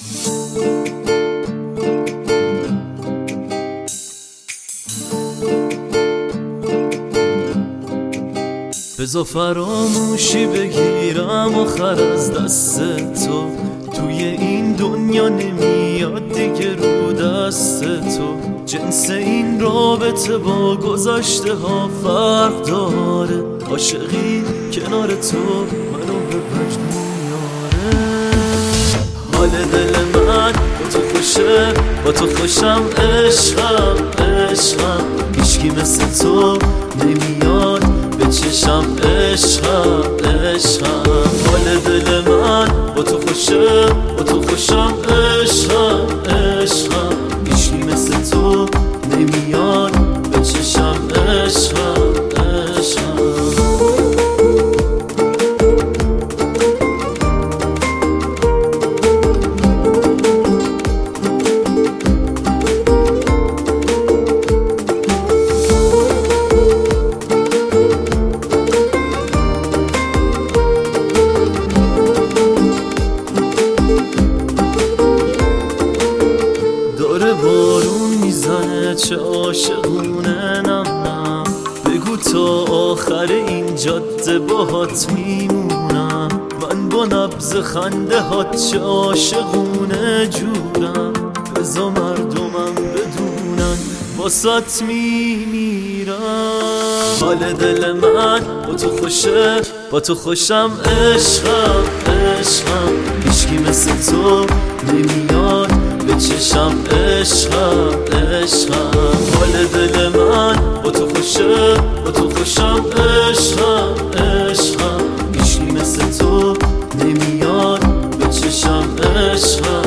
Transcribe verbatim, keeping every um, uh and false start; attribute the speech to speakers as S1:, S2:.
S1: بذار فراموشی بگیرم آخر از دست تو، توی این دنیا نمیاد دیگه رو دست تو. جنس این رابطه با گذشته ها فرق داره، عاشقی کنار تو منو به وجد میاره. حال دل من با تو خوشه، با تو خوشم، عشقم عشقم. هیچکی مثل تو نمیاد به چشم، عشقم عشقم. حال دل من با تو خوشه، با تو خوشم، عشقم عشقم. هیچکی مثل تو نمیاد به چشم، عشقم عشقم. بارون میزنه چه عاشقونه، نم نم. بگو تا آخر این جاده باهات میمونم. من با نبض خنده هات چه عاشقونه جورم. بذار مردمم بدونن واسات میمیرم. حال دل من با تو خوشه، با تو خوشم، عشقم عشقم. هیچکی مثل تو نمیاد به چشم، عشقم عشقم. حال دل من با تو خوشه، با تو خوشم، عشقم عشقم. هیچکی مثل تو نمیاد به چشم، عشقم.